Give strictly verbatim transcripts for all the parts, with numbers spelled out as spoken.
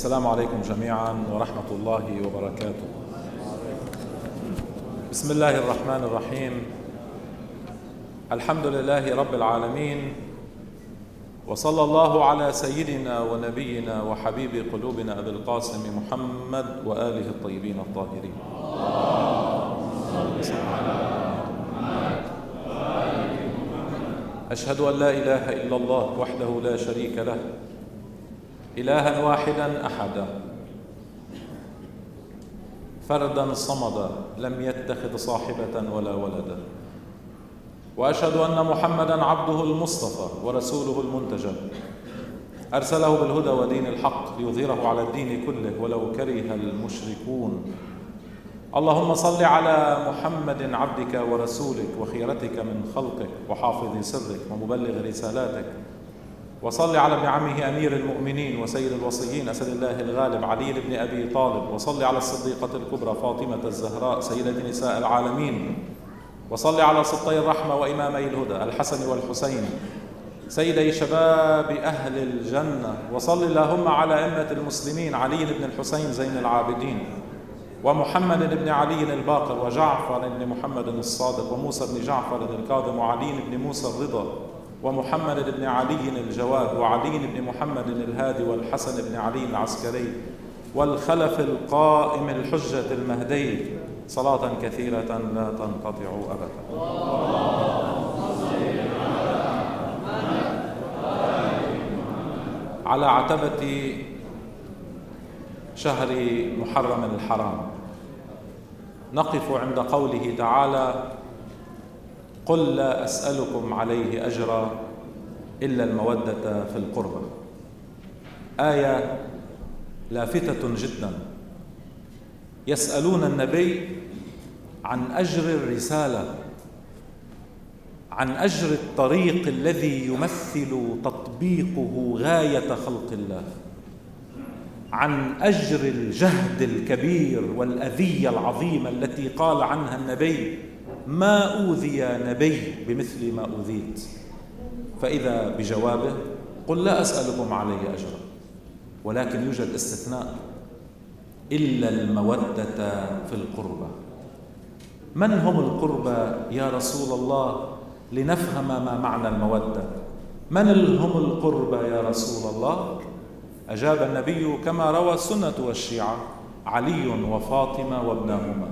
السلام عليكم جميعا ورحمة الله وبركاته. بسم الله الرحمن الرحيم. الحمد لله رب العالمين، وصلى الله على سيدنا ونبينا وحبيب قلوبنا أبي القاسم محمد وآله الطيبين الطاهرين. أشهد أن لا إله إلا الله وحده لا شريك له، إلها واحدا أحدا، فردا صمدا، لم يتخذ صاحبة ولا ولدا. وأشهد أن محمدا عبده المصطفى ورسوله المنتجب، أرسله بالهدى ودين الحق ليظهره على الدين كله ولو كره المشركون. اللهم صل على محمد عبدك ورسولك وخيرتك من خلقك وحافظ سرك ومبلغ رسالاتك، وصل على ابن عمه أمير المؤمنين وسيد الوصيين أسد الله الغالب علي بن أبي طالب، وصل على الصديقة الكبرى فاطمة الزهراء سيدة نساء العالمين، وصل على سبطي الرحمة وإمامي الهدى الحسن والحسين سيدي شباب أهل الجنة، وصل اللهم على أئمة المسلمين علي بن الحسين زين العابدين ومحمد بن علي الباقر وجعفر بن محمد الصادق وموسى بن جعفر الكاظم وعلي بن موسى الرضا ومحمد بن علي الجواد وعلي بن محمد الهادي والحسن بن علي العسكري والخلف القائم الحجة المهدي، صلاة كثيرة لا تنقطع أبدا. على عتبة شهر محرم الحرام نقف عند قوله تعالى: قل لا أسألكم عليه أجرا إلا المودة في القربى. آية لافتة جدا. يسألون النبي عن أجر الرسالة، عن أجر الطريق الذي يمثل تطبيقه غاية خلق الله، عن أجر الجهد الكبير والأذية العظيمة التي قال عنها النبي: ما أوذي نبي بمثل ما أوذيت. فإذا بجوابه: قل لا أسألكم عليه أجرا، ولكن يوجد استثناء: إلا المودة في القربى. من هم القربى يا رسول الله لنفهم ما معنى المودة؟ من هم القربى يا رسول الله؟ أجاب النبي كما روى السنة والشيعة: علي وفاطمة وابنهما.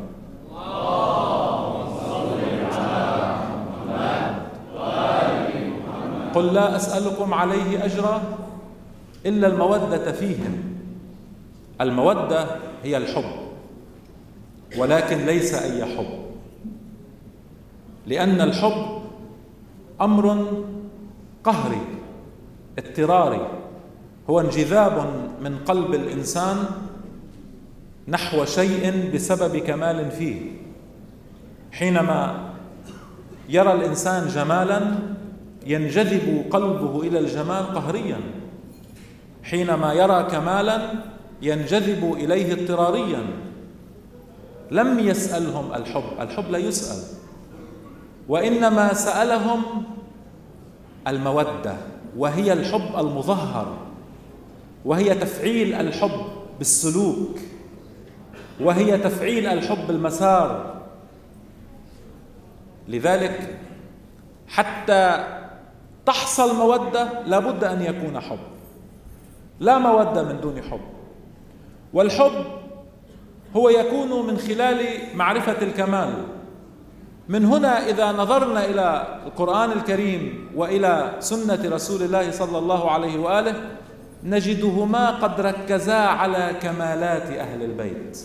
قل لا أسألكم عليه أجرا إلا المودة فيهم. المودة هي الحب، ولكن ليس أي حب، لأن الحب أمر قهري اضطراري، هو انجذاب من قلب الإنسان نحو شيء بسبب كمال فيه. حينما يرى الإنسان جمالا ينجذب قلبه إلى الجمال قهريا، حينما يرى كمالا ينجذب إليه اضطراريا. لم يسألهم الحب، الحب لا يسأل، وإنما سألهم المودة، وهي الحب المظهر، وهي تفعيل الحب بالسلوك، وهي تفعيل الحب بالمسار. لذلك حتى تحصل مودة لابد أن يكون حب، لا مودة من دون حب. والحب هو يكون من خلال معرفة الكمال. من هنا إذا نظرنا إلى القرآن الكريم وإلى سنة رسول الله صلى الله عليه وآله نجدهما قد ركزا على كمالات أهل البيت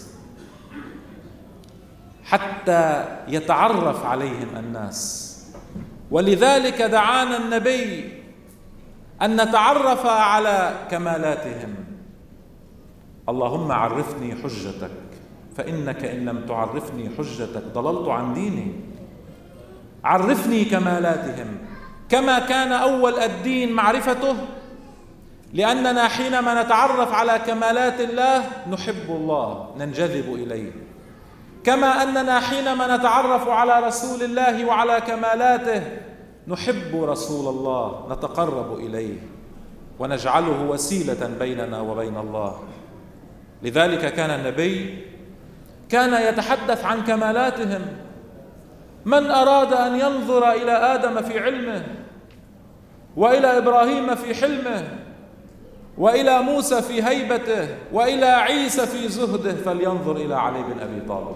حتى يتعرف عليهم الناس. ولذلك دعانا النبي أن نتعرف على كمالاتهم. اللهم عرفني حجتك، فإنك إن لم تعرفني حجتك ضللت عن ديني. عرفني كمالاتهم، كما كان أول الدين معرفته، لأننا حينما نتعرف على كمالات الله نحب الله، ننجذب إليه. كما أننا حينما نتعرف على رسول الله وعلى كمالاته نحب رسول الله، نتقرب إليه ونجعله وسيلة بيننا وبين الله. لذلك كان النبي كان يتحدث عن كمالاتهم. من أراد أن ينظر إلى آدم في علمه، وإلى إبراهيم في حلمه، وإلى موسى في هيبته، وإلى عيسى في زهده، فلينظر إلى علي بن أبي طالب.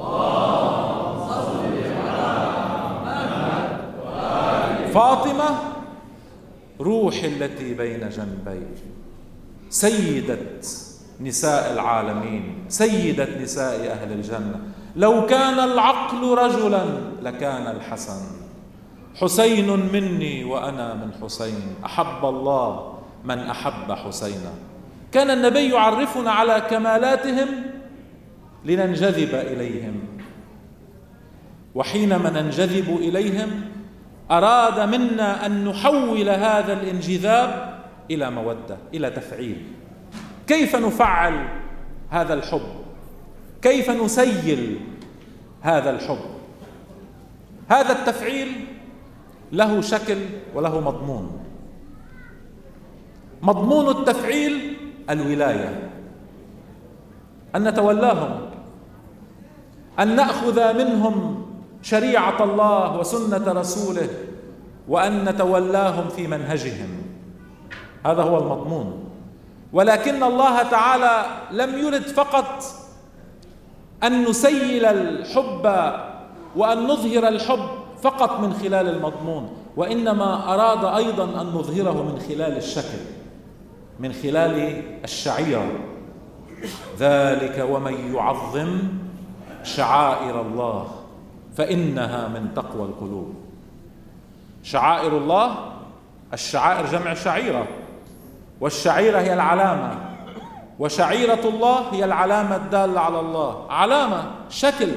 فاطمة روح التي بين جنبي، سيدة نساء العالمين، سيدة نساء أهل الجنة. لو كان العقل رجلا لكان الحسن. حسين مني وأنا من حسين، أحب الله من أحب حسينا. كان النبي يعرفنا على كمالاتهم لننجذب إليهم، وحينما ننجذب إليهم أراد منا أن نحول هذا الانجذاب إلى مودة، إلى تفعيل. كيف نفعل هذا الحب؟ كيف نسيل هذا الحب؟ هذا التفعيل له شكل وله مضمون. مضمون التفعيل الولاية، أن نتولاهم، أن نأخذ منهم شريعة الله وسنة رسوله، وأن نتولاهم في منهجهم. هذا هو المضمون. ولكن الله تعالى لم يرد فقط أن نسيل الحب وأن نظهر الحب فقط من خلال المضمون، وإنما أراد أيضا أن نظهره من خلال الشكل، من خلال الشعيرة. ذلك ومن يعظم شعائر الله فإنها من تقوى القلوب. شعائر الله، الشعائر جمع شعيرة، والشعيرة هي العلامة، وشعيرة الله هي العلامة الدالة على الله. علامة، شكل.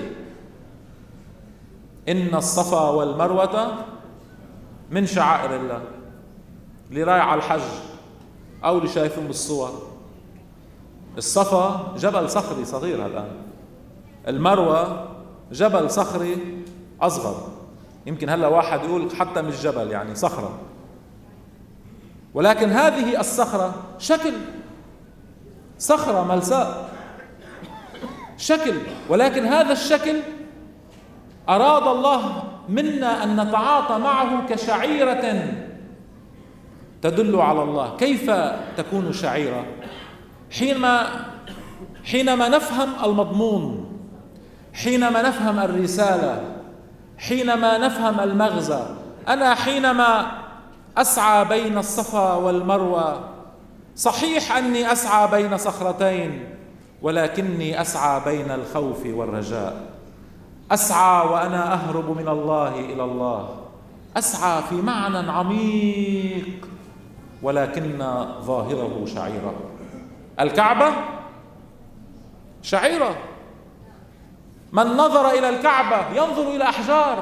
إن الصفا والمروة من شعائر الله. اللي رايح على الحج أو اللي شايفهم بالصور، الصفا جبل صخري صغير الآن، المروة جبل صخري أصغر، يمكن هلا واحد يقول حتى مش جبل، يعني صخرة، ولكن هذه الصخرة شكل، صخرة ملساء شكل. ولكن هذا الشكل أراد الله منا أن نتعاطى معه كشعيرة تدل على الله. كيف تكون شعيرة؟ حينما حينما نفهم المضمون، حينما نفهم الرسالة، حينما نفهم المغزى. أنا حينما أسعى بين الصفا والمروة، صحيح أني أسعى بين صخرتين، ولكني أسعى بين الخوف والرجاء. أسعى وأنا أهرب من الله إلى الله، أسعى في معنى عميق، ولكن ظاهره شعيرة. الكعبة شعيرة. من نظر إلى الكعبة ينظر إلى أحجار،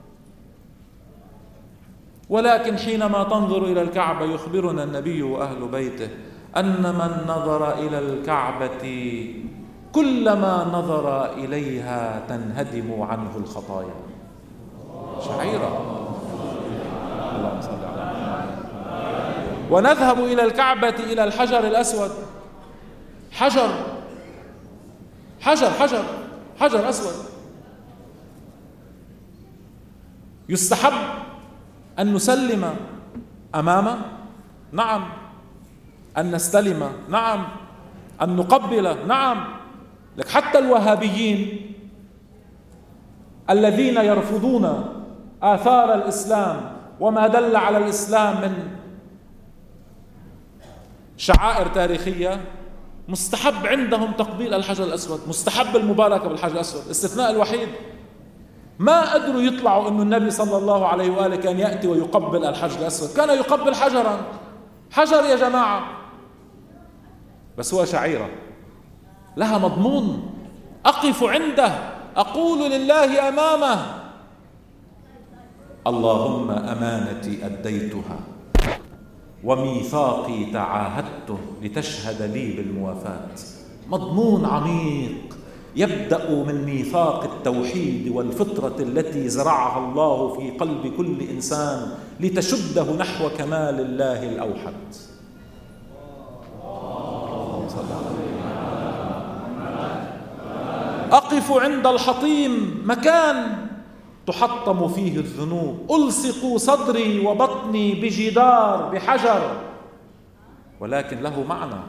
ولكن حينما تنظر إلى الكعبة يخبرنا النبي وأهل بيته أن من نظر إلى الكعبة كلما نظر إليها تنهدم عنه الخطايا. شعيرة. اللهم صل على محمد. ونذهب إلى الكعبة إلى الحجر الأسود. حجر حجر حجر حجر أسود. يستحب أن نسلم أمامه، نعم. أن نستلم، نعم. أن نقبل، نعم. لك حتى الوهابيين الذين يرفضون آثار الإسلام وما دل على الإسلام من شعائر تاريخية، مستحب عندهم تقبيل الحجر الأسود، مستحب المباركة بالحجر الأسود. استثناء الوحيد ما قدروا يطلعوا أن النبي صلى الله عليه وآله كان يأتي ويقبل الحجر الأسود، كان يقبل حجرا. حجر يا جماعة، بس هو شعيرة لها مضمون، أقف عنده، أقول لله أمامه: اللهم أمانتي أديتها وميثاقي تعاهدته لتشهد لي بالموافاة. مضمون عميق يبدأ من ميثاق التوحيد والفطرة التي زرعها الله في قلب كل إنسان لتشده نحو كمال الله الأوحد. أقف عند الحطيم، مكان تحطم فيه الذنوب، ألصق صدري وبطني بجدار بحجر، ولكن له معنى،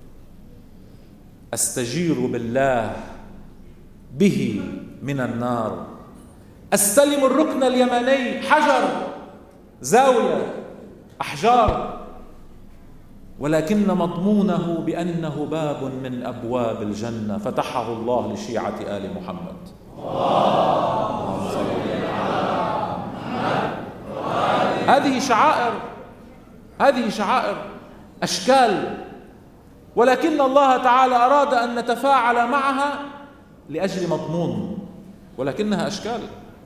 أستجير بالله به من النار. أستلم الركن اليماني، حجر، زاوية، أحجار، ولكن مضمونه بأنه باب من أبواب الجنة فتحه الله لشيعة آل محمد. هذه شعائر، هذه شعائر، أشكال، ولكن الله تعالى أراد أن نتفاعل معها لأجل مضمون، ولكنها أشكال.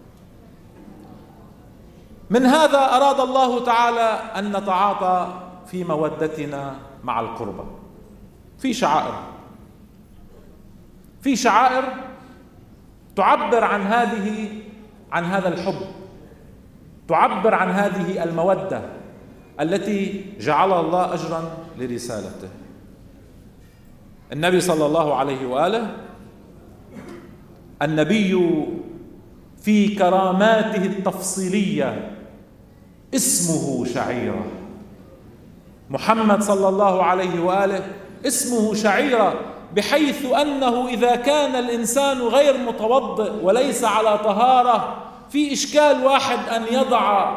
من هذا أراد الله تعالى أن نتعاطى في مودتنا مع القربى. في شعائر، في شعائر تعبر عن هذه عن هذا الحب، تعبر عن هذه المودة التي جعل الله أجرا لرسالته. النبي صلى الله عليه وآله، النبي في كراماته التفصيلية اسمه شعيرة. محمد صلى الله عليه وآله اسمه شعيرة، بحيث أنه إذا كان الإنسان غير متوضئ وليس على طهارة، في إشكال واحد أن يضع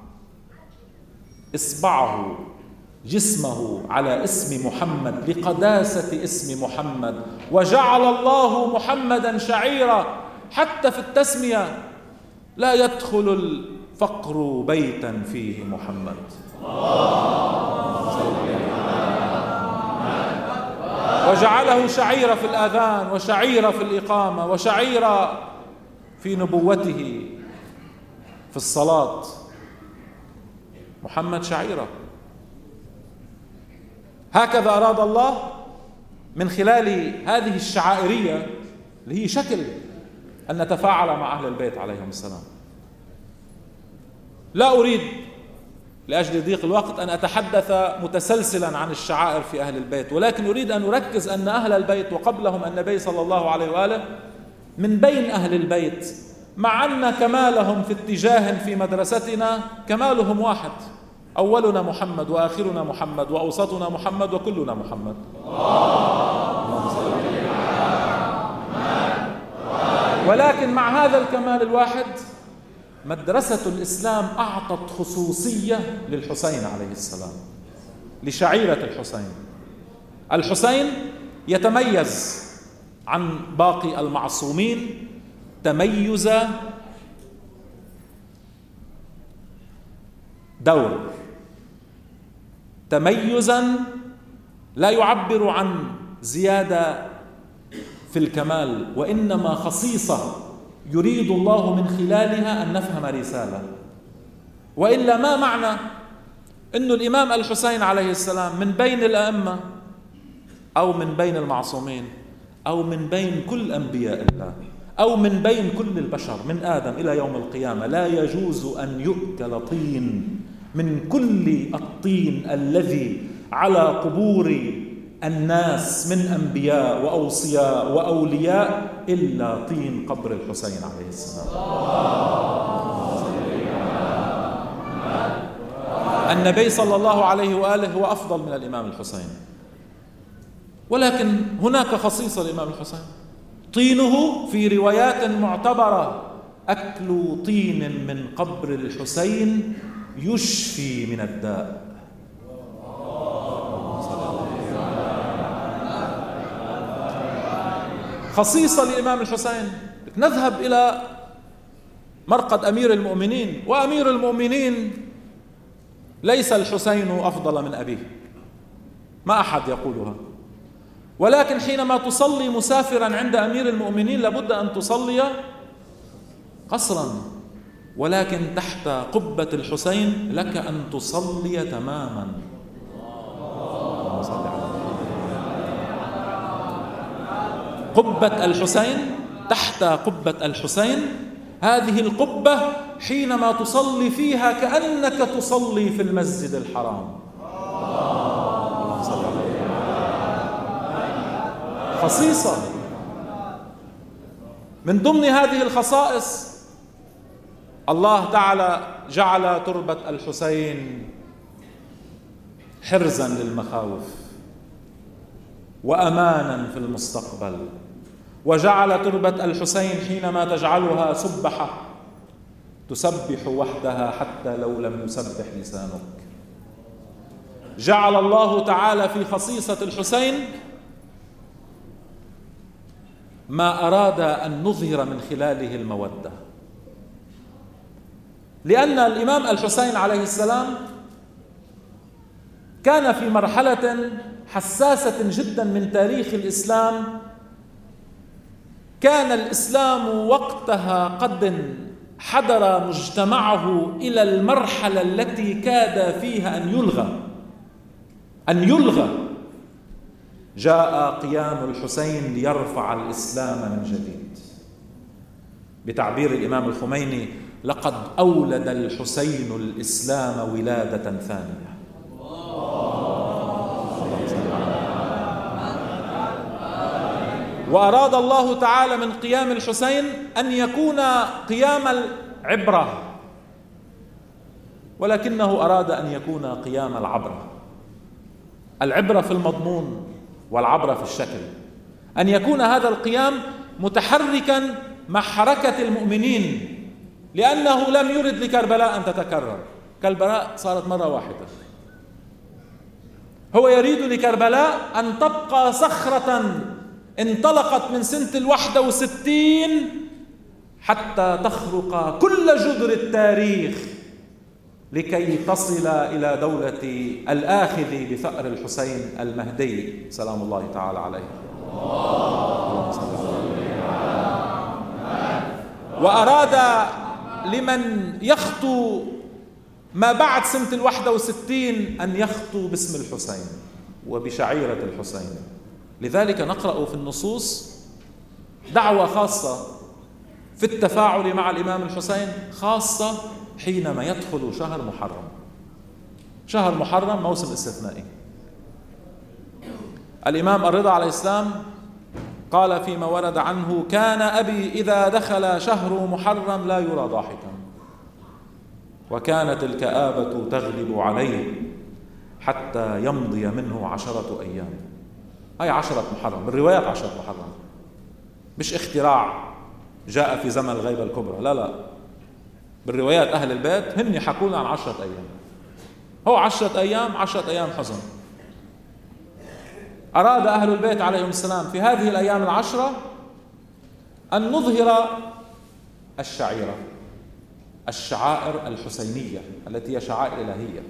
إصبعه جسمه على اسم محمد لقداسة اسم محمد، وجعل الله محمدا شعيرا. حتى في التسمية لا يدخل الفقر بيتا فيه محمد. وجعله شعيرة في الآذان، وشعيرة في الإقامة، وشعيرة في نبوته في الصلاة. محمد شعيرة. هكذا أراد الله من خلال هذه الشعائرية اللي هي شكل أن نتفاعل مع أهل البيت عليهم السلام. لا أريد لأجل ضيق الوقت أن أتحدث متسلسلا عن الشعائر في أهل البيت، ولكن أريد أن أركز أن أهل البيت وقبلهم النبي صلى الله عليه وآله من بين أهل البيت، مع أن كمالهم في اتجاه في مدرستنا كمالهم واحد، أولنا محمد وآخرنا محمد وأوسطنا محمد وكلنا محمد. ولكن مع هذا الكمال الواحد مدرسة الإسلام أعطت خصوصية للحسين عليه السلام، لشعيرة الحسين. الحسين يتميز عن باقي المعصومين تميز دور، تميزا لا يعبر عن زيادة في الكمال، وإنما خصيصة يريد الله من خلالها أن نفهم رسالة. وإلا ما معنى أن الإمام الحسين عليه السلام من بين الأئمة أو من بين المعصومين أو من بين كل أنبياء الله أو من بين كل البشر من آدم إلى يوم القيامة لا يجوز أن يؤكل طين من كل الطين الذي على قبور الناس من أنبياء وأوصياء وأولياء إلا طين قبر الحسين عليه السلام. النبي صلى الله عليه وآله هو أفضل من الإمام الحسين، ولكن هناك خصيصة للإمام الحسين، طينه في روايات معتبرة أكل طين من قبر الحسين يشفي من الداء. خصيصة للإمام الحسين. نذهب إلى مرقد أمير المؤمنين، وأمير المؤمنين ليس الحسين أفضل من أبيه، ما أحد يقولها، ولكن حينما تصلي مسافرا عند أمير المؤمنين لابد أن تصلي قصرا، ولكن تحت قبة الحسين لك أن تصلي تماما. قبة الحسين، تحت قبة الحسين، هذه القبة حينما تصلي فيها كأنك تصلي في المسجد الحرام. خصيصة من ضمن هذه الخصائص الله تعالى جعل تربة الحسين حرزا للمخاوف وأمانا في المستقبل، وجعل تربة الحسين حينما تجعلها سبحة تسبح وحدها حتى لو لم يسبح لسانك. جعل الله تعالى في خصيصة الحسين ما أراد أن نظهر من خلاله المودة، لأن الإمام الحسين عليه السلام كان في مرحلة حساسة جدا من تاريخ الإسلام. كان الإسلام وقتها قد حضر مجتمعه إلى المرحلة التي كاد فيها أن يلغى أن يلغى جاء قيام الحسين ليرفع الإسلام من جديد. بتعبير الإمام الخميني: لقد أولد الحسين الإسلام ولادة ثانية. وأراد الله تعالى من قيام الحسين أن يكون قيام العبرة، ولكنه أراد أن يكون قيام العبرة. العبرة في المضمون والعبرة في الشكل، أن يكون هذا القيام متحركا مع حركة المؤمنين، لأنه لم يرد لكربلاء أن تتكرر. كربلاء صارت مرة واحدة، هو يريد لكربلاء أن تبقى صخرة انطلقت من سنة الواحدة وستين حتى تخرق كل جذر التاريخ لكي تصل إلى دولة الآخذ بثأر الحسين المهدي سلام الله تعالى عليه. وأراد لمن يخطو ما بعد سنة الواحدة وستين أن يخطو باسم الحسين وبشعيرة الحسين. لذلك نقرأ في النصوص دعوة خاصة في التفاعل مع الإمام الحسين، خاصة حينما يدخل شهر محرم. شهر محرم موسم استثنائي. الإمام الرضا عليه السلام قال فيما ورد عنه: كان أبي إذا دخل شهر محرم لا يرى ضاحكا، وكانت الكآبة تغلب عليه حتى يمضي منه عشرة أيام. هاي عشرة محرم، بالروايات عشرة محرم، مش اختراع جاء في زمن الغيبة الكبرى، لا لا، بالروايات أهل البيت هن يحكون عن عشرة أيام. هو عشرة أيام، عشرة أيام حزن. أراد أهل البيت عليهم السلام في هذه الأيام العشرة أن نظهر الشعيرة، الشعائر الحسينية التي هي شعائر إلهية.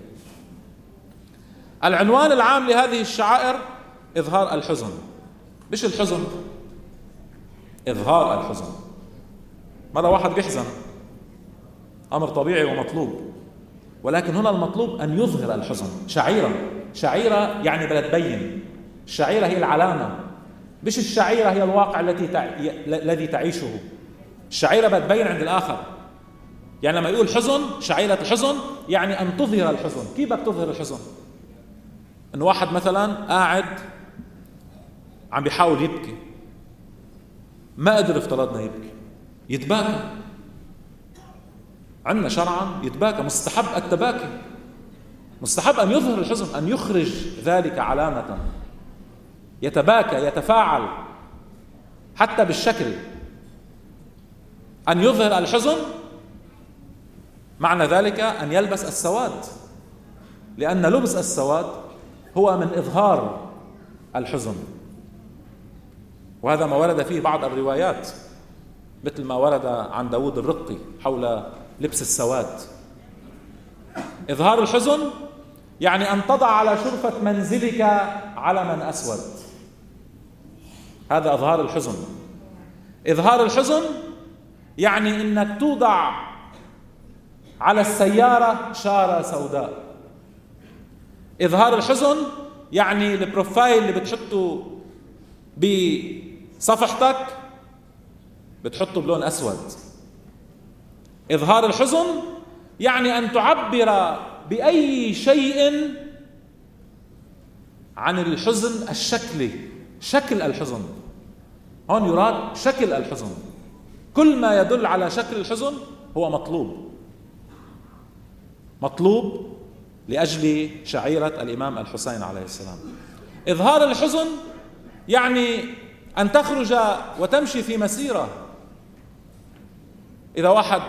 العنوان العام لهذه الشعائر إظهار الحزن، مش الحزن، إظهار الحزن. مرة واحد بيحزن، أمر طبيعي ومطلوب، ولكن هنا المطلوب أن يظهر الحزن. شعيرة، شعيرة يعني بدها تبين. الشعيرة هي العلامة، مش الشعيرة هي الواقع التي تع... الذي تعيشه. الشعيرة بدها تبين عند الآخر. يعني لما يقول حزن، شعيرة الحزن يعني أن تظهر الحزن. كيف بدك تظهر الحزن؟ إن واحد مثلا قاعد عم بيحاول يبكي، ما قدر افترضنا يبكي، يتباكى. عندنا شرعا يتباكى، مستحب التباكي، مستحب أن يظهر الحزن، أن يخرج ذلك علامة، يتباكى، يتفاعل حتى بالشكل. أن يظهر الحزن معنى ذلك أن يلبس السواد، لأن لبس السواد هو من إظهار الحزن. وهذا ما ورد فيه بعض الروايات، مثل ما ورد عن داود الرقي حول لبس السواد. إظهار الحزن يعني أن تضع على شرفة منزلك علما أسود، هذا إظهار الحزن. إظهار الحزن يعني أنك توضع على السيارة شارة سوداء. إظهار الحزن يعني البروفايل اللي بتحطه بصفحتك بتحطه بلون أسود. إظهار الحزن يعني أن تعبر بأي شيء عن الحزن الشكلي، شكل الحزن. هون يراد شكل الحزن، كل ما يدل على شكل الحزن هو مطلوب، مطلوب لأجل شعيرة الإمام الحسين عليه السلام. إظهار الحزن يعني أن تخرج وتمشي في مسيرة. إذا واحد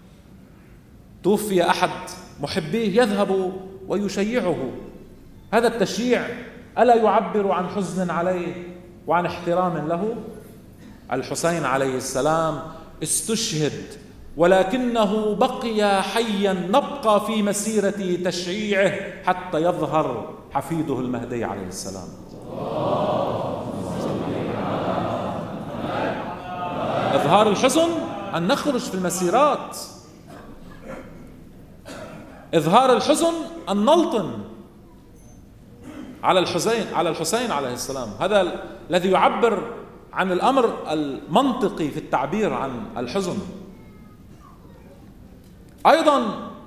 توفي أحد محبيه يذهب ويشيعه، هذا التشييع ألا يعبر عن حزن عليه وعن احترام له؟ الحسين عليه السلام استشهد ولكنه بقي حيا، نبقى في مسيرة تشييعه حتى يظهر حفيده المهدي عليه السلام. إظهار الحزن أن نخرج في المسيرات، إظهار الحزن أن نلطم على الحسين على الحسين عليه السلام. هذا الذي يعبر عن الأمر المنطقي في التعبير عن الحزن. أيضا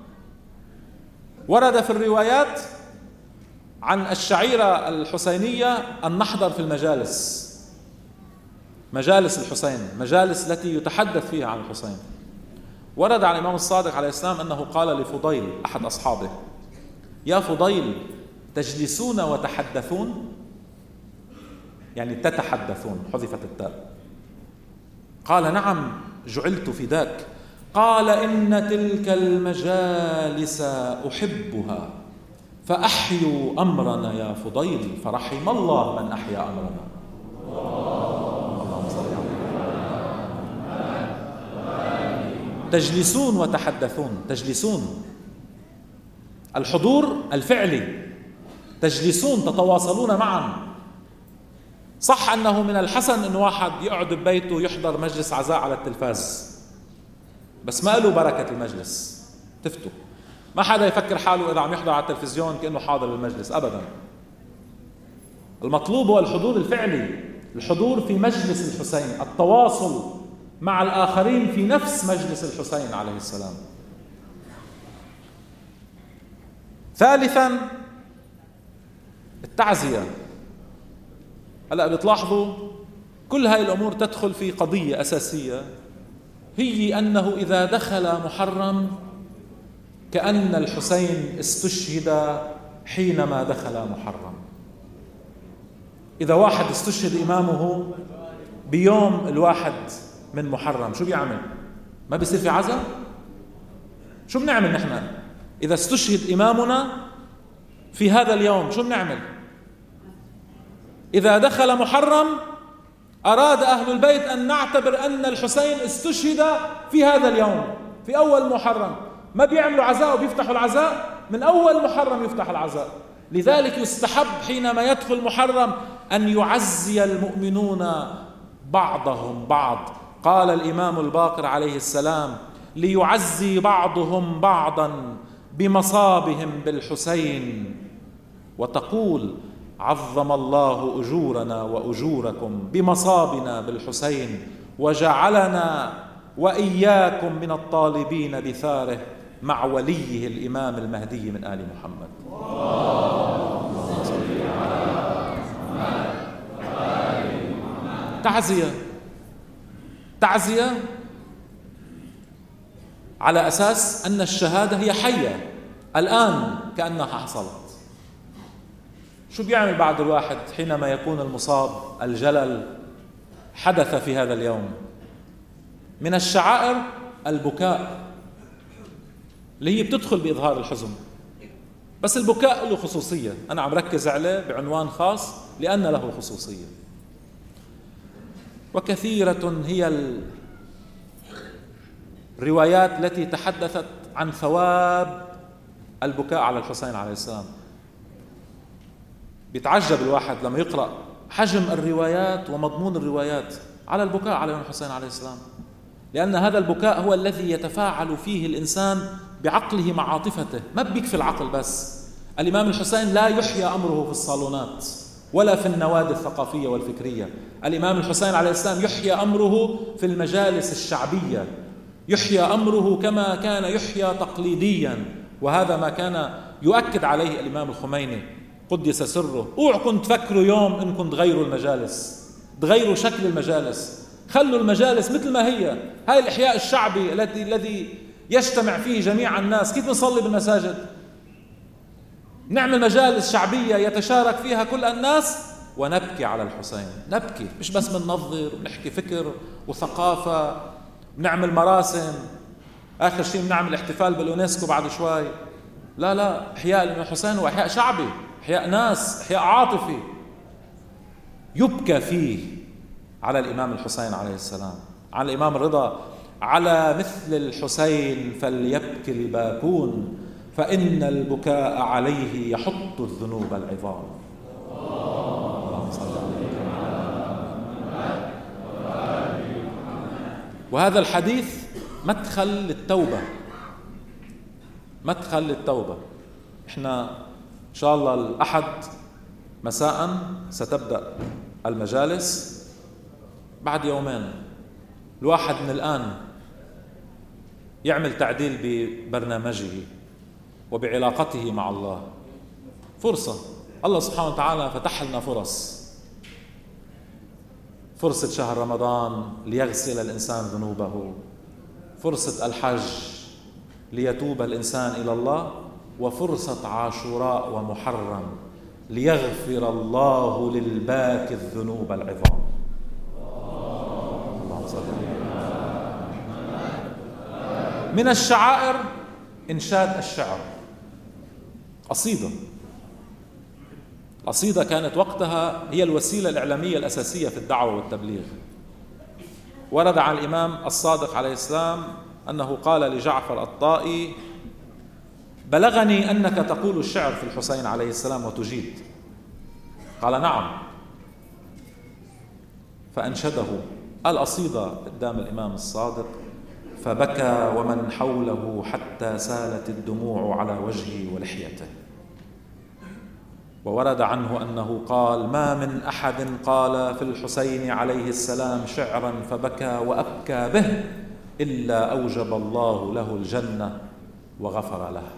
ورد في الروايات عن الشعيرة الحسينية أن نحضر في المجالس، مجالس الحسين، مجالس التي يتحدث فيها عن الحسين. ورد عن الإمام الصادق عليه السلام أنه قال لفضيل أحد أصحابه: يا فضيل تجلسون وتحدثون، يعني تتحدثون، حذفت التاء. قال: نعم جعلت فداك. قال: إن تلك المجالس أحبها، فأحيوا أمرنا يا فضيل، فرحم الله من أحيا أمرنا. اللهم صل على تجلسون وتحدثون، تجلسون الحضور الفعلي، تجلسون تتواصلون معا. صح أنه من الحسن أن واحد يقعد ببيته يحضر مجلس عزاء على التلفاز، بس ما له بركة المجلس. تفتوا ما حدا يفكر حاله إذا عم يحضر على التلفزيون كأنه حاضر المجلس أبدا. المطلوب هو الحضور الفعلي، الحضور في مجلس الحسين، التواصل مع الآخرين في نفس مجلس الحسين عليه السلام. ثالثا التعزية. هلأ بتلاحظوا كل هاي الأمور تدخل في قضية أساسية، هي أنه إذا دخل محرم كأن الحسين استشهد حينما دخل محرم. إذا واحد استشهد إمامه بيوم الواحد من محرم شو بيعمل؟ ما بيصير في عزاء؟ شو بنعمل نحن إذا استشهد إمامنا في هذا اليوم؟ شو بنعمل؟ إذا دخل محرم أراد أهل البيت أن نعتبر أن الحسين استشهد في هذا اليوم في أول محرم، ما بيعملوا عزاء وبيفتحوا العزاء من أول محرم، يفتح العزاء. لذلك يستحب حينما يدخل محرم أن يعزي المؤمنون بعضهم بعض. قال الإمام الباقر عليه السلام: ليعزي بعضهم بعضا بمصابهم بالحسين. وتقول: عظم الله أجورنا وأجوركم بمصابنا بالحسين، وجعلنا وإياكم من الطالبين بثاره مع وليه الإمام المهدي من آل محمد. تعزية، تعزية على أساس أن الشهادة هي حية الآن كأنها حصلت. شو بيعمل بعد الواحد حينما يكون المصاب الجلل حدث في هذا اليوم؟ من الشعائر البكاء اللي هي بتدخل بإظهار الحزن، بس البكاء له خصوصية، أنا عم ركز عليه بعنوان خاص لأن له خصوصية. وكثيرة هي الروايات التي تحدثت عن ثواب البكاء على الحسين عليه السلام. بيتعجب الواحد لما يقرأ حجم الروايات ومضمون الروايات على البكاء على الحسين عليه السلام، لأن هذا البكاء هو الذي يتفاعل فيه الإنسان بعقله مع عاطفته. ما بيكفي العقل بس. الإمام الحسين لا يحيى أمره في الصالونات ولا في النوادي الثقافية والفكرية. الإمام الحسين عليه السلام يحيى أمره في المجالس الشعبية، يحيى أمره كما كان يحيى تقليديا، وهذا ما كان يؤكد عليه الإمام الخميني قدس سره. اوعكم تفكروا يوم انكم تغيروا المجالس، تغيروا شكل المجالس. خلوا المجالس مثل ما هي. هاي الإحياء الشعبي الذي الذي يجتمع فيه جميع الناس. كيف نصلي بالمساجد؟ نعمل مجالس شعبية يتشارك فيها كل الناس ونبكي على الحسين. نبكي، مش بس بننظر ونحكي فكر وثقافة، بنعمل مراسم، آخر شيء بنعمل احتفال باليونسكو بعد شوي. لا لا، إحياء الإمام الحسين هو إحياء شعبي، إحياء ناس، إحياء عاطفي يبكى فيه على الإمام الحسين عليه السلام، على الإمام الرضا. على مثل الحسين فليبكي الباكون فإن البكاء عليه يحط الذنوب العظام. وهذا الحديث مدخل للتوبة، مدخل للتوبة. احنا إن شاء الله الأحد مساء ستبدأ المجالس، بعد يومين. الواحد من الآن يعمل تعديل ببرنامجه وبعلاقته مع الله. فرصة، الله سبحانه وتعالى فتح لنا فرص، فرصة شهر رمضان ليغسل الإنسان ذنوبه، فرصة الحج ليتوب الإنسان إلى الله، وفرصة عاشوراء ومحرم ليغفر الله للباكي الذنوب العظام. اللهم صل على. من الشعائر إنشاد الشعر، قصيدة. القصيدة كانت وقتها هي الوسيلة الإعلامية الأساسية في الدعوة والتبليغ. ورد عن الإمام الصادق عليه السلام أنه قال لجعفر الطائي: بلغني أنك تقول الشعر في الحسين عليه السلام وتجيد. قال: نعم. فأنشده القصيدة قدام الإمام الصادق، فبكى ومن حوله حتى سالت الدموع على وجهه ولحيته. وورد عنه أنه قال: ما من أحد قال في الحسين عليه السلام شعرا فبكى وأبكى به إلا أوجب الله له الجنة وغفر له.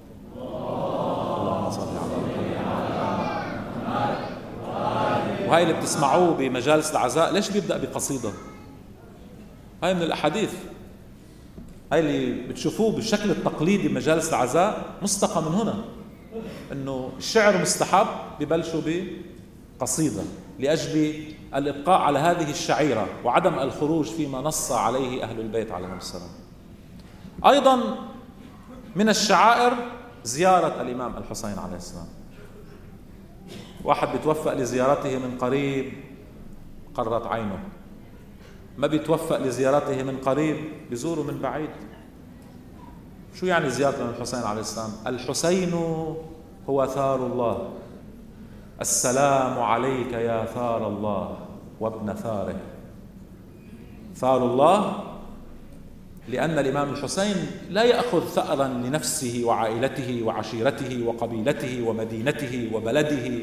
اللهم صل على محمد. وهي اللي بتسمعوه بمجالس العزاء، ليش بيبدأ بقصيدة؟ هاي من الأحاديث، هاي اللي بتشوفوه بالشكل التقليدي بمجالس العزاء مستقى من هنا، إنه الشعر مستحب، ببلشوا بقصيدة لأجل الإبقاء على هذه الشعيرة وعدم الخروج فيما نص عليه أهل البيت عليهم السلام. أيضا من الشعائر زيارة الإمام الحسين عليه السلام. واحد بيتوفق لزيارته من قريب قرت عينه، ما بيتوفق لزيارته من قريب بيزوره من بعيد. شو يعني زيارة الإمام الحسين عليه السلام؟ الحسين هو ثار الله، السلام عليك يا ثار الله وابن ثاره. ثار الله لأن الإمام الحسين لا يأخذ ثأرا لنفسه وعائلته وعشيرته وقبيلته ومدينته وبلده،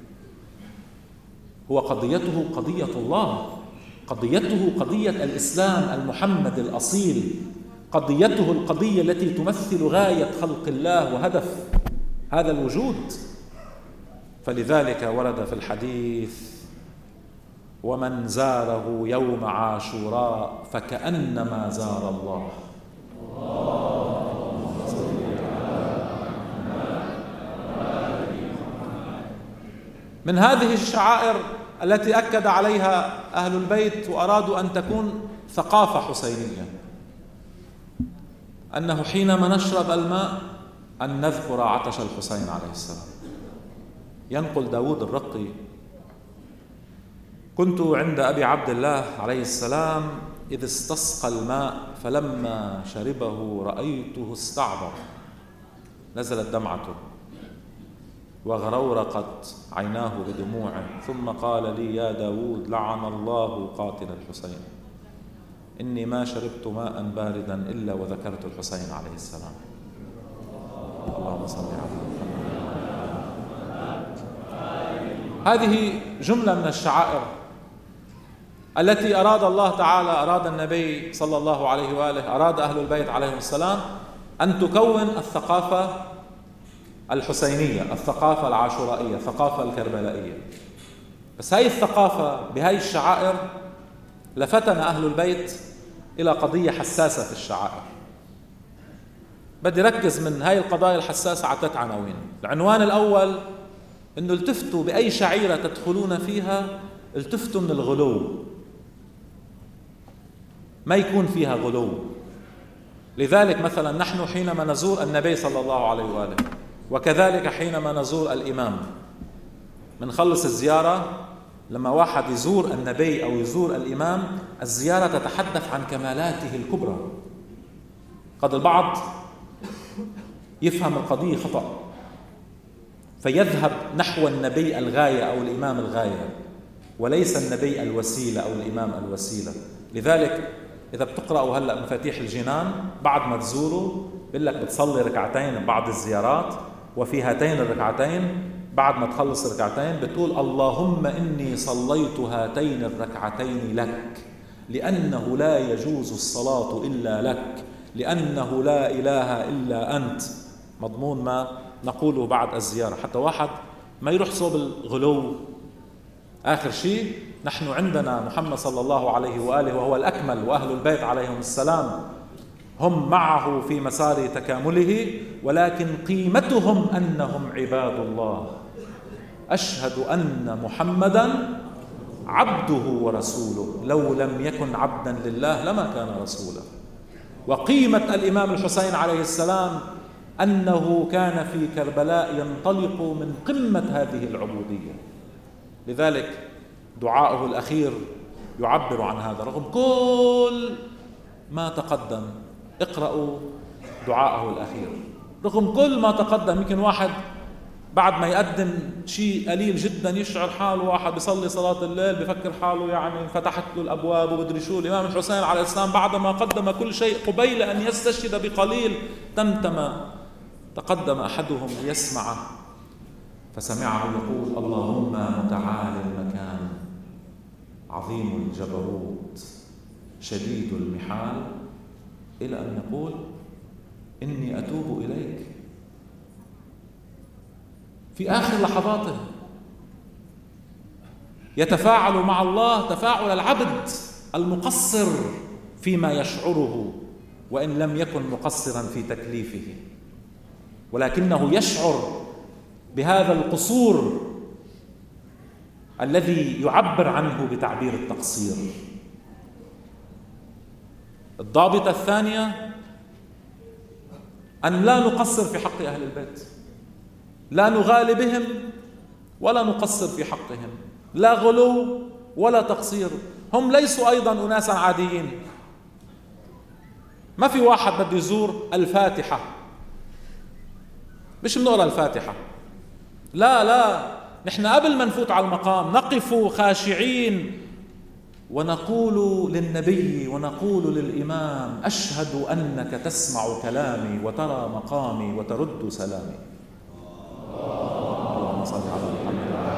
هو قضيته قضية الله، قضيته قضية الإسلام المحمد الأصيل، قضيته القضية التي تمثل غاية خلق الله وهدف هذا الوجود. فلذلك ورد في الحديث: ومن زاره يوم عاشوراء فكأنما زار الله. من هذه الشعائر التي أكد عليها أهل البيت وأرادوا أن تكون ثقافة حسينية، أنه حينما نشرب الماء أن نذكر عطش الحسين عليه السلام. ينقل داود الرقي: كنت عند أبي عبد الله عليه السلام إذ استسقى الماء فلما شربه رأيته استعبر، نزلت دمعته وغرورقت عيناه بدموعه، ثم قال لي: يا داود لعن الله قاتل الحسين، إني ما شربت ماء باردا إلا وذكرت الحسين عليه السلام. اللهم صل على محمد. هذه جملة من الشعائر التي أراد الله تعالى، أراد النبي صلى الله عليه وآله، أراد أهل البيت عليهم السلام أن تكون الثقافة الحسينية، الثقافة العاشورائية، الثقافة الكربلائية. بس هاي الثقافة بهاي الشعائر لفتنا أهل البيت إلى قضية حساسة في الشعائر. بدي ركز من هاي القضايا الحساسة على ثلاث عناوين. العنوان الأول إنه التفتوا بأي شعيرة تدخلون فيها، التفتوا من الغلو، ما يكون فيها غلو. لذلك مثلا نحن حينما نزور النبي صلى الله عليه وآله، وكذلك حينما نزور الإمام، منخلص الزيارة، لما واحد يزور النبي أو يزور الإمام، الزيارة تتحدث عن كمالاته الكبرى. قد البعض يفهم القضية خطأ فيذهب نحو النبي الغاية أو الإمام الغاية، وليس النبي الوسيلة أو الإمام الوسيلة. لذلك إذا بتقرأوا هلأ مفاتيح الجنان، بعد ما تزوروا بيقول لك بتصلي ركعتين بعد الزيارات، وفي هاتين الركعتين بعد ما تخلص ركعتين بتقول اللهم إني صليت هاتين الركعتين لك، لأنه لا يجوز الصلاة إلا لك، لأنه لا إله إلا أنت. مضمون ما نقوله بعد الزيارة، حتى واحد ما يروح صوب الغلو. آخر شيء نحن عندنا محمد صلى الله عليه وآله وهو الأكمل، وأهل البيت عليهم السلام هم معه في مسار تكامله، ولكن قيمتهم أنهم عباد الله. أشهد أن محمدا عبده ورسوله، لو لم يكن عبدا لله لما كان رسولا. وقيمة الإمام الحسين عليه السلام أنه كان في كربلاء ينطلق من قمة هذه العبودية. لذلك دعاءه الأخير يعبر عن هذا، رغم كل ما تقدم. اقرأوا دعاءه الأخير، رغم كل ما تقدم. يمكن واحد بعد ما يقدم شيء قليل جدا يشعر حاله، واحد بيصلي صلاة الليل بفكر حاله يعني فتحت له الأبواب وبدري شو. الإمام الحسين عليه السلام بعدما قدم كل شيء قبيل أن يستشهد بقليل تمتم، تقدم أحدهم ليسمع فسمعه يقول اللهم متعالي المكان، عظيم الجبروت، شديد المحال، إلى أن يقول إني أتوب إليك. في آخر لحظاته يتفاعل مع الله تفاعل العبد المقصر فيما يشعره، وإن لم يكن مقصرا في تكليفه، ولكنه يشعر بهذا القصور الذي يعبر عنه بتعبير التقصير. الضابطة الثانية أن لا نقصر في حق أهل البيت، لا نغالي بهم ولا نقصر في حقهم، لا غلو ولا تقصير. هم ليسوا أيضا أناسا عاديين. ما في واحد بده يزور الفاتحة مش بنقرأ الفاتحة، لا لا، نحن قبل ما نفوت على المقام نقف خاشعين ونقول للنبي ونقول للإمام أشهد أنك تسمع كلامي وترى مقامي وترد سلامي. اللهم صل على محمد.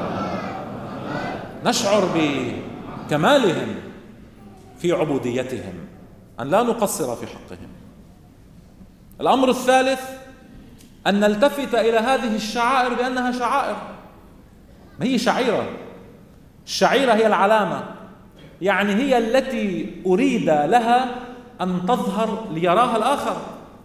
نشعر بكمالهم في عبوديتهم، أن لا نقصر في حقهم. الأمر الثالث أن نلتفت إلى هذه الشعائر بأنها شعائر، ما هي شعيرة. الشعيرة هي العلامة، يعني هي التي أريد لها أن تظهر ليراها الآخر.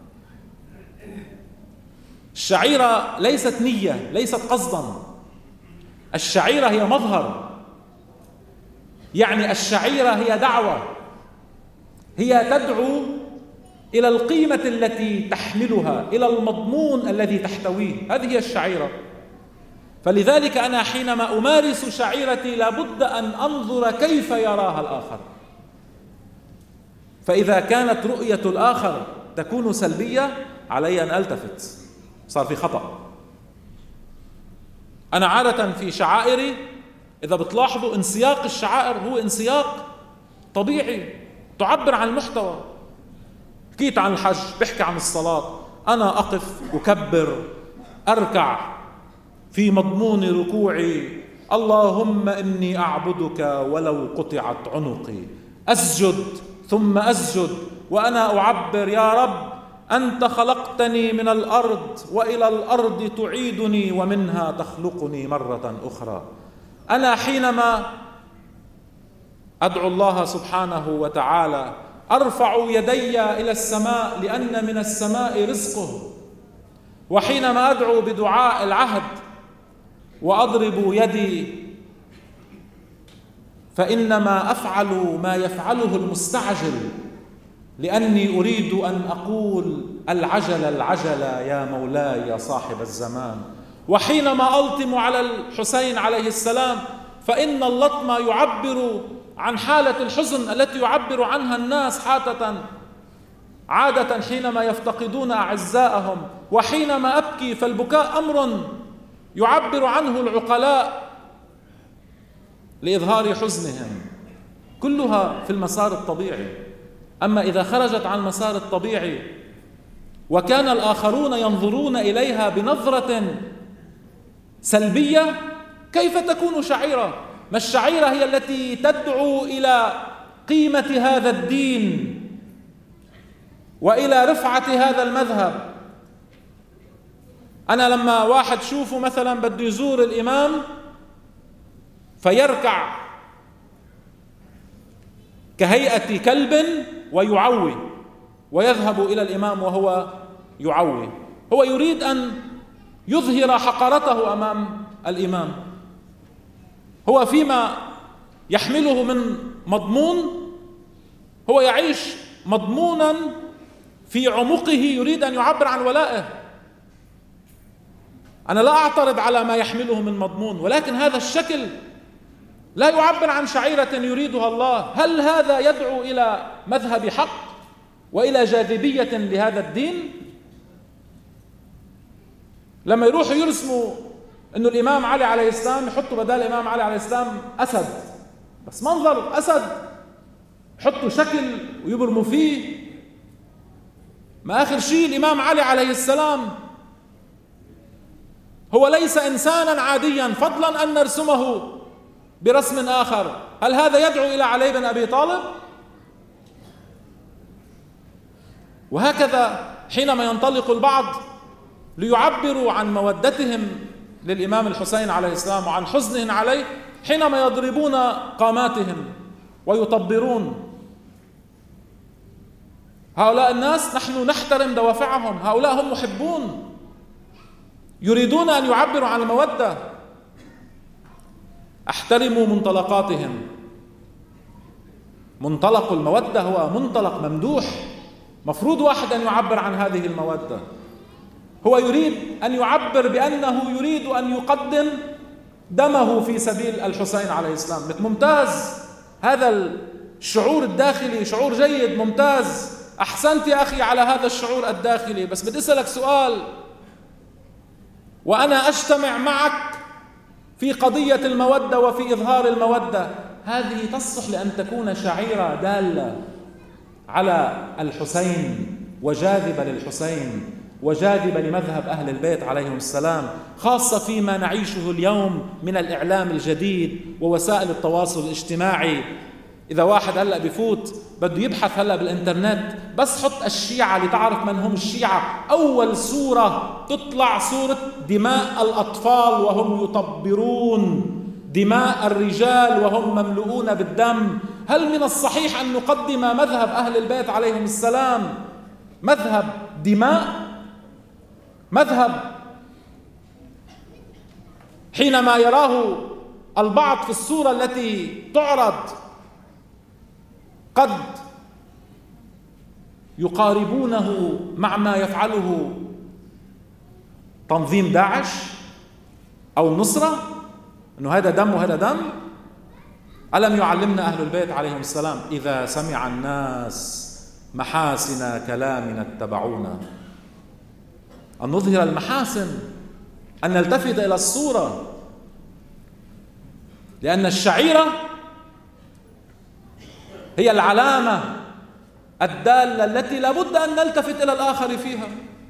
الشعيرة ليست نية، ليست قصدا. الشعيرة هي مظهر، يعني الشعيرة هي دعوة، هي تدعو إلى القيمة التي تحملها، إلى المضمون الذي تحتويه. هذه هي الشعيرة. فلذلك أنا حينما أمارس شعيرتي لابد أن أنظر كيف يراها الآخر. فإذا كانت رؤية الآخر تكون سلبية علي أن ألتفت، صار في خطأ. أنا عادة في شعائري إذا بتلاحظوا انسياق الشعائر هو انسياق طبيعي تعبر عن المحتوى. حكيت عن الحج بحكي عن الصلاة، أنا أقف أكبر أركع في مضمون ركوعي اللهم إني أعبدك ولو قطعت عنقي، أسجد ثم أسجد وأنا أعبر يا رب أنت خلقتني من الأرض وإلى الأرض تعيدني ومنها تخلقني مرة أخرى. أنا حينما أدعو الله سبحانه وتعالى، أرفع يدي إلى السماء لأن من السماء رزقه، وحينما أدعو بدعاء العهد وأضرب يدي فإنما أفعل ما يفعله المستعجل، لأني أريد أن أقول العجل العجل يا مولاي يا صاحب الزمان. وحينما ألطم على الحسين عليه السلام فإن اللطم يعبر عن حالة الحزن التي يعبر عنها الناس حاتة عادة حينما يفتقدون أعزائهم. وحينما أبكي فالبكاء أمر يعبر عنه العقلاء لإظهار حزنهم، كلها في المسار الطبيعي. أما إذا خرجت عن المسار الطبيعي وكان الآخرون ينظرون إليها بنظرة سلبية، كيف تكون شعيرة؟ ما الشعيرة هي التي تدعو إلى قيمة هذا الدين وإلى رفعة هذا المذهب. أنا لما واحد شوفه مثلا بده يزور الإمام فيركع كهيئة كلب ويعوي ويذهب إلى الإمام وهو يعوي، هو يريد أن يظهر حقارته أمام الإمام. هو فيما يحمله من مضمون هو يعيش مضمونا في عمقه، يريد أن يعبر عن ولائه. أنا لا أعترض على ما يحمله من مضمون، ولكن هذا الشكل لا يعبر عن شعيرة يريدها الله. هل هذا يدعو إلى مذهب حق وإلى جاذبية لهذا الدين؟ لما يروحوا يرسموا أنه الإمام علي عليه السلام يحطوا بدال الإمام علي عليه السلام أسد، بس منظر أسد، يحطوا شكل ويبرموا فيه. ما آخر شيء الإمام علي عليه السلام هو ليس إنسانا عاديا، فضلا أن نرسمه برسم آخر. هل هذا يدعو إلى علي بن أبي طالب؟ وهكذا حينما ينطلق البعض ليعبروا عن مودتهم للإمام الحسين عليه السلام وعن حزنهم عليه، حينما يضربون قاماتهم ويطبرون هؤلاء الناس، نحن نحترم دوافعهم، هؤلاء هم محبون يريدون أن يعبروا عن المودة. احترموا منطلقاتهم. منطلق المودة هو منطلق ممدوح، مفروض واحد أن يعبر عن هذه المودة. هو يريد أن يعبر بأنه يريد أن يقدم دمه في سبيل الحسين عليه السلام. ممتاز، هذا الشعور الداخلي شعور جيد ممتاز، أحسنت يا أخي على هذا الشعور الداخلي. بس بدي أسألك سؤال، وأنا أجتمع معك في قضية المودة وفي إظهار المودة، هذه تصلح لأن تكون شعيرة دالة على الحسين وجاذبة للحسين وجاذبة لمذهب أهل البيت عليهم السلام، خاصة فيما نعيشه اليوم من الإعلام الجديد ووسائل التواصل الاجتماعي. إذا واحد هلأ بفوت بده يبحث هلأ بالإنترنت، بس حط الشيعة لتعرف من هم الشيعة، أول صورة تطلع صورة دماء الأطفال وهم يطبرون، دماء الرجال وهم مملؤون بالدم. هل من الصحيح أن نقدم مذهب أهل البيت عليهم السلام مذهب دماء؟ مذهب حينما يراه البعض في الصورة التي تعرض قد يقاربونه مع ما يفعله تنظيم داعش أو النصرة، أنه هذا دم وهذا دم. ألم يعلمنا أهل البيت عليهم السلام إذا سمع الناس محاسن كلامنا اتبعونا، أن نظهر المحاسن، أن نلتفت إلى الصورة، لأن الشعيرة هي العلامة الدالة التي لابد أن نلتفت إلى الآخر فيها.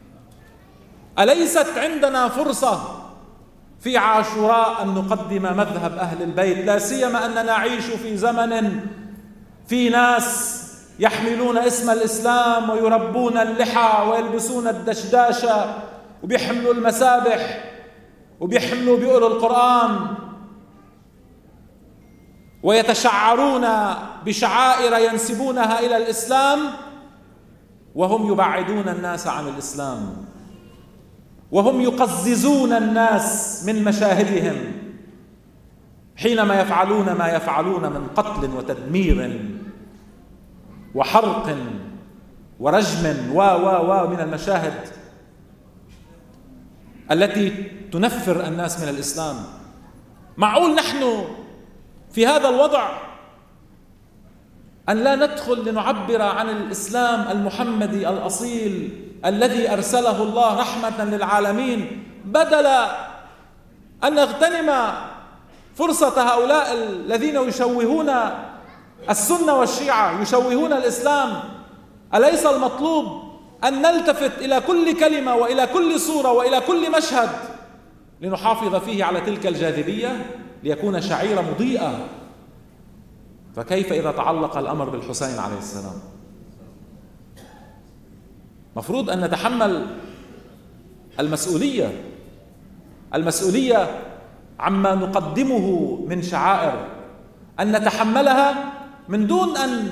أليست عندنا فرصة في عاشوراء أن نقدم مذهب أهل البيت؟ لا سيما أننا نعيش في زمن في ناس يحملون اسم الإسلام ويربون اللحى ويلبسون الدشداشة وبيحملوا المسابح وبيحملوا بيقروا القرآن. ويتشعرون بشعائر ينسبونها إلى الإسلام وهم يبعدون الناس عن الإسلام، وهم يقززون الناس من مشاهدهم حينما يفعلون ما يفعلون من قتل وتدمير وحرق ورجم و و و من المشاهد التي تنفر الناس من الإسلام. معقول نحن في هذا الوضع أن لا ندخل لنعبر عن الإسلام المحمدي الأصيل الذي أرسله الله رحمة للعالمين، بدل أن نغتنم فرصة هؤلاء الذين يشوهون السنة والشيعة، يشوهون الإسلام؟ أليس المطلوب أن نلتفت إلى كل كلمة وإلى كل صورة وإلى كل مشهد لنحافظ فيه على تلك الجاذبية ليكون شعيرة مضيئة؟ فكيف إذا تعلق الأمر بالحسين عليه السلام؟ مفروض أن نتحمل المسؤولية المسؤولية عما نقدمه من شعائر، أن نتحملها من دون أن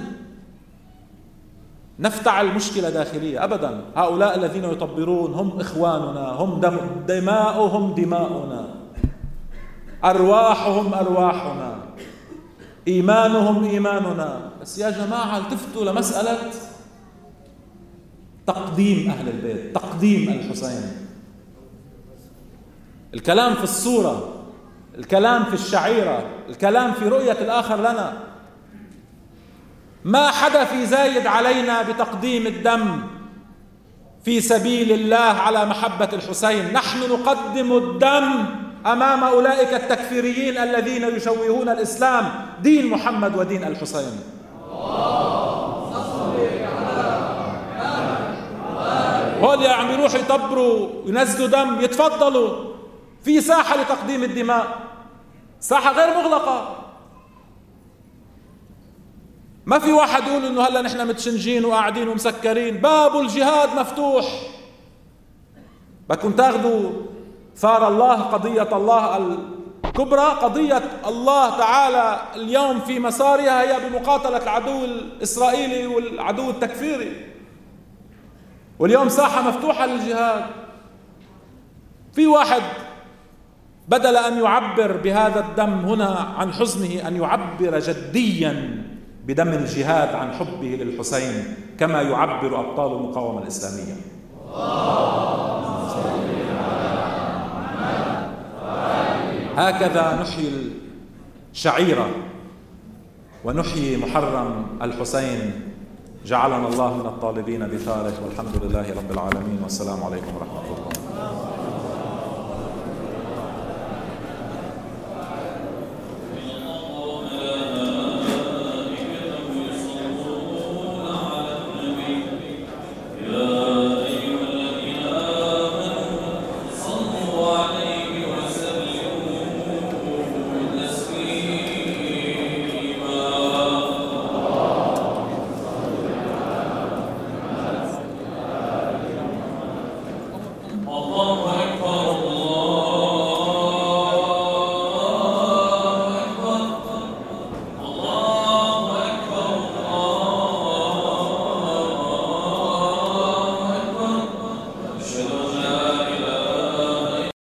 نفتعل مشكلة داخلية أبدا. هؤلاء الذين يطبرون هم إخواننا، هم دم دماؤهم دماؤنا، أرواحهم أرواحنا، إيمانهم إيماننا. بس يا جماعة التفتوا لمسألة تقديم أهل البيت، تقديم الحسين. الكلام في الصورة، الكلام في الشعيرة، الكلام في رؤية الآخر لنا. ما حدا في زايد علينا بتقديم الدم في سبيل الله على محبة الحسين. نحن نقدم الدم أمام أولئك التكفيريين الذين يشوهون الإسلام، دين محمد ودين الحسين. هول يا عم يروحوا يطبروا ينزلوا دم، يتفضلوا في ساحة لتقديم الدماء، ساحة غير مغلقة. ما في واحد يقول انه هلا نحن متشنجين وقاعدين ومسكرين، باب الجهاد مفتوح. بدكم تاخذوا ثار الله، قضية الله الكبرى، قضية الله تعالى اليوم في مسارها هي بمقاتلة العدو الإسرائيلي والعدو التكفيري، واليوم ساحة مفتوحة للجهاد. في واحد بدل أن يعبر بهذا الدم هنا عن حزنه، أن يعبر جديا بدم الجهاد عن حبه للحسين كما يعبر أبطال المقاومة الإسلامية. هكذا نحيي الشعيرة ونحيي محرم الحسين. جعلنا الله من الطالبين بثاره، والحمد لله رب العالمين، والسلام عليكم ورحمة الله.